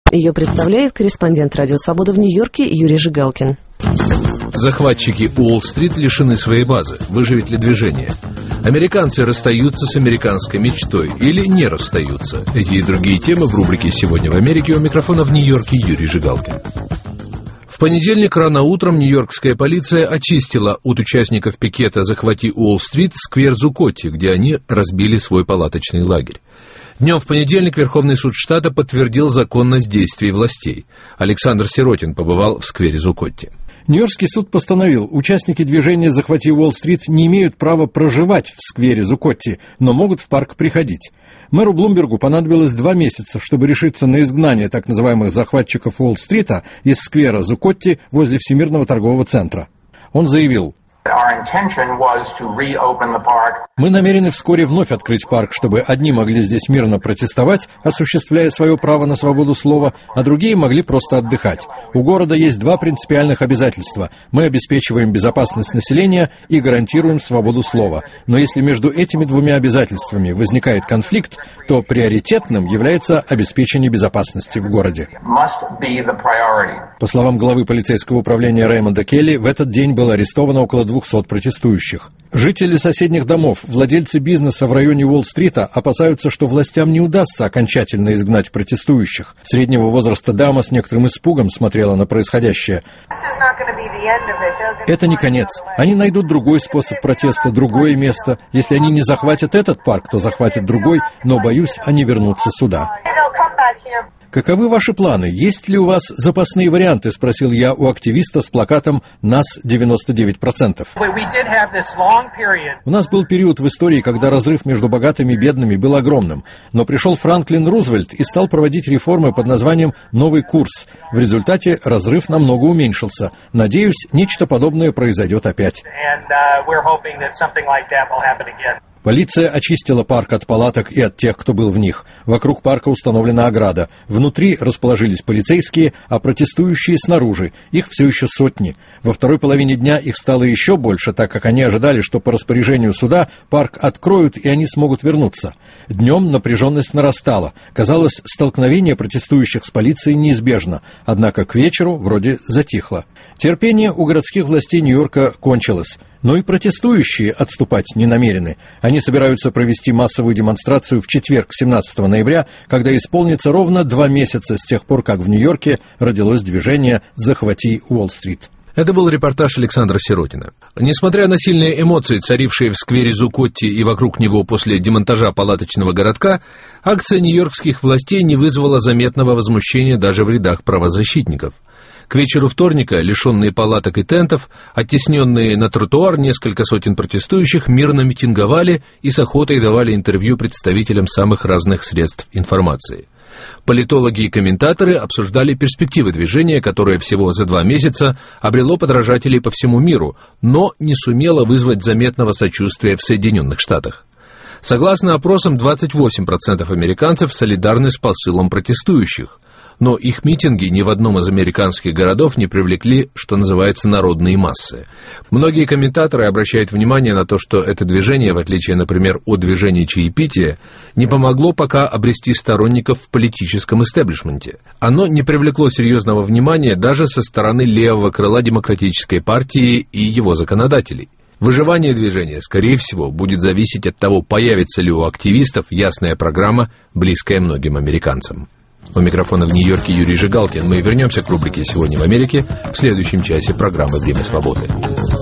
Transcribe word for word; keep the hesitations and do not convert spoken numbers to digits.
Ее представляет корреспондент «Радио Свобода» в Нью-Йорке Юрий Жигалкин. Захватчики Уолл-стрит лишены своей базы. Выживет ли движение? Американцы расстаются с американской мечтой или не расстаются? Эти и другие темы в рубрике «Сегодня в Америке». У микрофона в Нью-Йорке Юрий Жигалкин. В понедельник рано утром нью-йоркская полиция очистила от участников пикета «Захвати Уолл-стрит» сквер Зукотти, где они разбили свой палаточный лагерь. Днем в понедельник Верховный суд штата подтвердил законность действий властей. Александр Сиротин побывал в сквере Зукотти. Нью-Йоркский суд постановил, участники движения «Захвати Уолл-стрит» не имеют права проживать в сквере Зукотти, но могут в парк приходить. Мэру Блумбергу понадобилось два месяца, чтобы решиться на изгнание так называемых захватчиков Уолл-стрита из сквера Зукотти возле Всемирного торгового центра. Он заявил: «Мы намерены вскоре вновь открыть парк, чтобы одни могли здесь мирно протестовать, осуществляя свое право на свободу слова, а другие могли просто отдыхать. У города есть два принципиальных обязательства. Мы обеспечиваем безопасность населения и гарантируем свободу слова. Но если между этими двумя обязательствами возникает конфликт, то приоритетным является обеспечение безопасности в городе». По словам главы полицейского управления Реймонда Келли, в этот день было арестовано около двухсот протестующих. Жители соседних домов, владельцы бизнеса в районе Уолл-стрита опасаются, что властям не удастся окончательно изгнать протестующих. Среднего возраста дама с некоторым испугом смотрела на происходящее. Это не конец. Они найдут другой способ протеста, другое место. Если они не захватят этот парк, то захватят другой, но, боюсь, они вернутся сюда. «Каковы ваши планы? Есть ли у вас запасные варианты?» — спросил я у активиста с плакатом «Нас девяносто девять процентов». У нас был период в истории, когда разрыв между богатыми и бедными был огромным. Но пришел Франклин Рузвельт и стал проводить реформы под названием «Новый курс». В результате разрыв намного уменьшился. Надеюсь, нечто подобное произойдет опять. Полиция очистила парк от палаток и от тех, кто был в них. Вокруг парка установлена ограда. Внутри расположились полицейские, а протестующие снаружи. Их все еще сотни. Во второй половине дня их стало еще больше, так как они ожидали, что по распоряжению суда парк откроют и они смогут вернуться. Днем напряженность нарастала. Казалось, столкновение протестующих с полицией неизбежно. Однако к вечеру вроде затихло. Терпение у городских властей Нью-Йорка кончилось. Но и протестующие отступать не намерены. Они собираются провести массовую демонстрацию в четверг, семнадцатого ноября, когда исполнится ровно два месяца с тех пор, как в Нью-Йорке родилось движение «Захвати Уолл-стрит». Это был репортаж Александра Сиротина. Несмотря на сильные эмоции, царившие в сквере Зукотти и вокруг него после демонтажа палаточного городка, акция нью-йоркских властей не вызвала заметного возмущения даже в рядах правозащитников. К вечеру вторника, лишенные палаток и тентов, оттесненные на тротуар, несколько сотен протестующих мирно митинговали и с охотой давали интервью представителям самых разных средств информации. Политологи и комментаторы обсуждали перспективы движения, которое всего за два месяца обрело подражателей по всему миру, но не сумело вызвать заметного сочувствия в Соединенных Штатах. Согласно опросам, двадцать восемь процентов американцев солидарны с посылом протестующих. Но их митинги ни в одном из американских городов не привлекли, что называется, народные массы. Многие комментаторы обращают внимание на то, что это движение, в отличие, например, от движения чаепития, не помогло пока обрести сторонников в политическом истеблишменте. Оно не привлекло серьезного внимания даже со стороны левого крыла Демократической партии и его законодателей. Выживание движения, скорее всего, будет зависеть от того, появится ли у активистов ясная программа, близкая многим американцам. У микрофона в Нью-Йорке Юрий Жигалкин. Мы вернемся к рубрике «Сегодня в Америке» в следующем часе программы «Время свободы».